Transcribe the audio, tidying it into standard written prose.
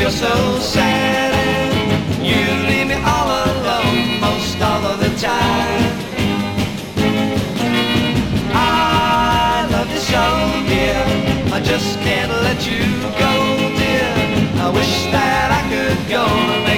you're so sad and you leave me all alone most all of the time. I love you so, dear, I just can't let you go, dear. I wish that I could go.